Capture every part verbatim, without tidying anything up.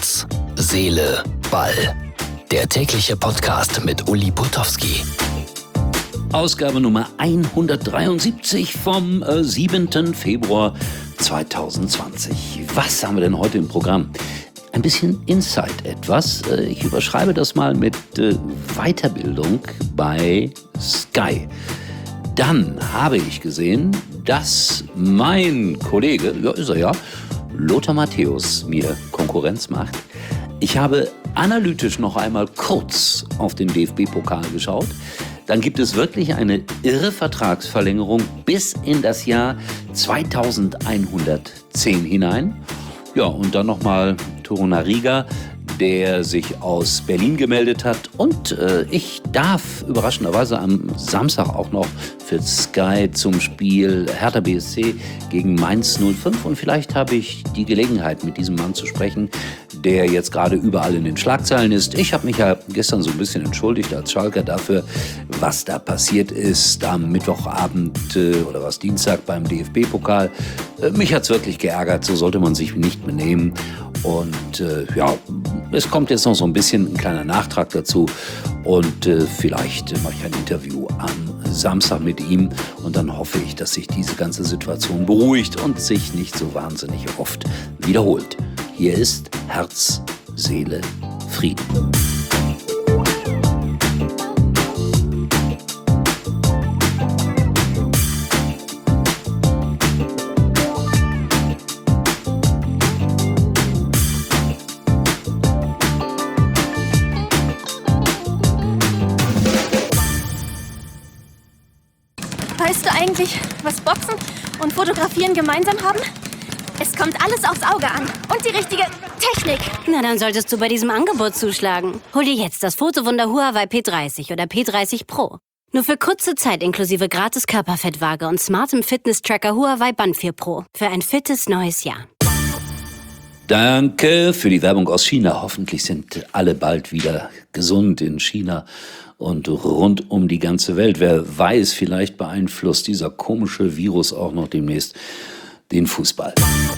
Herz, Seele, Ball. Der tägliche Podcast mit Uli Putowski. Ausgabe Nummer hundertdreiundsiebzig vom äh, siebenten Februar zweitausendzwanzig. Was haben wir denn heute im Programm? Ein bisschen Insight etwas. Äh, ich überschreibe das mal mit äh, Weiterbildung bei Sky. Dann habe ich gesehen, dass mein Kollege, ja ist er ja, Lothar Matthäus mir Konkurrenz macht. Ich habe analytisch noch einmal kurz auf den D F B-Pokal geschaut. Dann gibt es wirklich eine irre Vertragsverlängerung bis in das Jahr zweitausendeinhundertzehn hinein. Ja, und dann nochmal Torunariga, der sich aus Berlin gemeldet hat. Und äh, ich darf überraschenderweise am Samstag auch noch für Sky zum Spiel Hertha B S C gegen Mainz null fünf. Und vielleicht habe ich die Gelegenheit, mit diesem Mann zu sprechen, der jetzt gerade überall in den Schlagzeilen ist. Ich habe mich ja gestern so ein bisschen entschuldigt als Schalker dafür, was da passiert ist am Mittwochabend äh, oder was Dienstag beim D F B-Pokal. Äh, mich hat's wirklich geärgert, so sollte man sich nicht benehmen. Und äh, ja, es kommt jetzt noch so ein bisschen ein kleiner Nachtrag dazu und äh, vielleicht mache ich ein Interview am Samstag mit ihm und dann hoffe ich, dass sich diese ganze Situation beruhigt und sich nicht so wahnsinnig oft wiederholt. Hier ist Herz, Seele, Frieden. Weißt du eigentlich, was Boxen und Fotografieren gemeinsam haben? Es kommt alles aufs Auge an und die richtige Technik. Na, dann solltest du bei diesem Angebot zuschlagen. Hol dir jetzt das Fotowunder Huawei P dreißig oder P dreißig Pro. Nur für kurze Zeit inklusive gratis Körperfettwaage und smartem Fitness-Tracker Huawei Band vier Pro. Für ein fittes neues Jahr. Danke für die Werbung aus China. Hoffentlich sind alle bald wieder gesund in China und rund um die ganze Welt. Wer weiß, vielleicht beeinflusst dieser komische Virus auch noch demnächst den Fußball.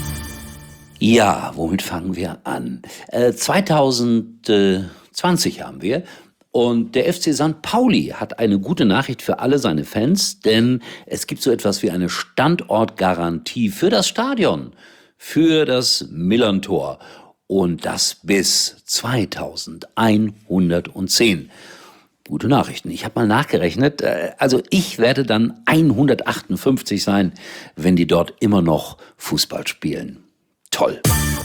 Ja, womit fangen wir an? Äh, zweitausendzwanzig haben wir und der F C Sankt Pauli hat eine gute Nachricht für alle seine Fans, denn es gibt so etwas wie eine Standortgarantie für das Stadion, für das Millerntor und das bis zweitausendeinhundertzehn. Gute Nachrichten. Ich habe mal nachgerechnet. Also ich werde dann hundertachtundfünfzig sein, wenn die dort immer noch Fußball spielen. Toll.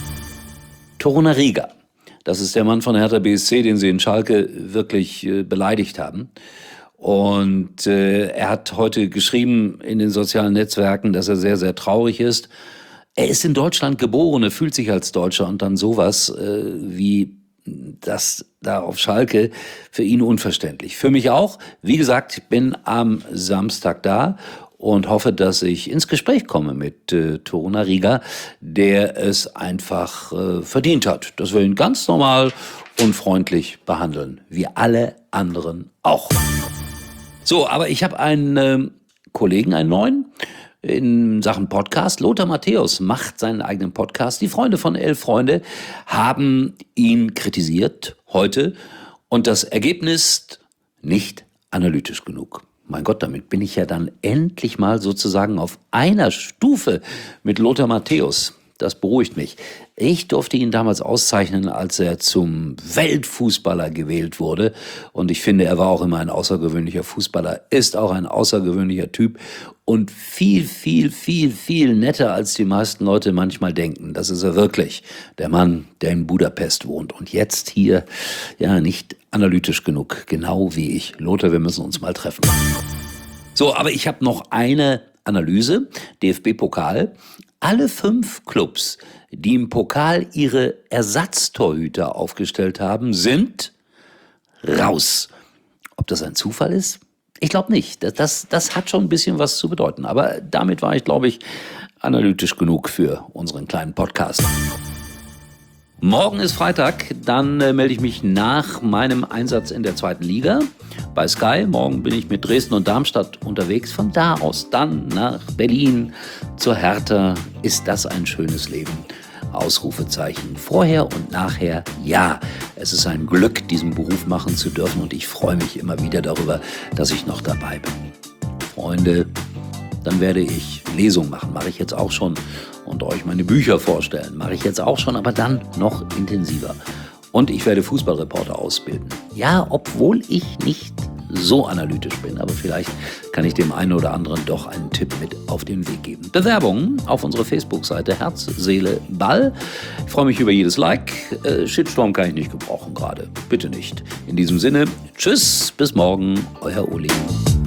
Torunariga, das ist der Mann von Hertha B S C, den sie in Schalke wirklich äh, beleidigt haben. Und äh, er hat heute geschrieben in den sozialen Netzwerken, dass er sehr, sehr traurig ist. Er ist in Deutschland geboren, er fühlt sich als Deutscher und dann sowas äh, wie das da auf Schalke für ihn unverständlich. Für mich auch. Wie gesagt, ich bin am Samstag da und hoffe, dass ich ins Gespräch komme mit äh, Torunariga, der es einfach äh, verdient hat, dass wir ihn ganz normal und freundlich behandeln, wie alle anderen auch. So, aber ich habe einen äh, Kollegen, einen neuen, in Sachen Podcast. Lothar Matthäus macht seinen eigenen Podcast. Die Freunde von Elf Freunde haben ihn kritisiert heute und das Ergebnis nicht analytisch genug. Mein Gott, damit bin ich ja dann endlich mal sozusagen auf einer Stufe mit Lothar Matthäus. Das beruhigt mich. Ich durfte ihn damals auszeichnen, als er zum Weltfußballer gewählt wurde. Und ich finde, er war auch immer ein außergewöhnlicher Fußballer, ist auch ein außergewöhnlicher Typ und viel, viel, viel, viel netter, als die meisten Leute manchmal denken. Das ist er wirklich, der Mann, der in Budapest wohnt. Und jetzt hier, ja, nicht analytisch genug, genau wie ich. Lothar, wir müssen uns mal treffen. So, aber ich habe noch eine Analyse, D F B-Pokal. Alle fünf Clubs, die im Pokal ihre Ersatztorhüter aufgestellt haben, sind raus. Ob das ein Zufall ist? Ich glaube nicht. Das, das, das hat schon ein bisschen was zu bedeuten. Aber damit war ich, glaube ich, analytisch genug für unseren kleinen Podcast. Morgen ist Freitag, dann äh, melde ich mich nach meinem Einsatz in der zweiten Liga bei Sky. Morgen bin ich mit Dresden und Darmstadt unterwegs. Von da aus dann nach Berlin zur Hertha. Ist das ein schönes Leben? Ausrufezeichen. Vorher und nachher, ja. Es ist ein Glück, diesen Beruf machen zu dürfen und ich freue mich immer wieder darüber, dass ich noch dabei bin. Freunde, dann werde ich Lesungen machen, mache ich jetzt auch schon, und euch meine Bücher vorstellen, mache ich jetzt auch schon, aber dann noch intensiver. Und ich werde Fußballreporter ausbilden. Ja, obwohl ich nicht so analytisch bin, aber vielleicht kann ich dem einen oder anderen doch einen Tipp mit auf den Weg geben. Bewerbungen auf unserer Facebook-Seite Herz, Seele, Ball. Ich freue mich über jedes Like. Äh, Shitstorm kann ich nicht gebrauchen gerade. Bitte nicht. In diesem Sinne, tschüss, bis morgen, euer Uli.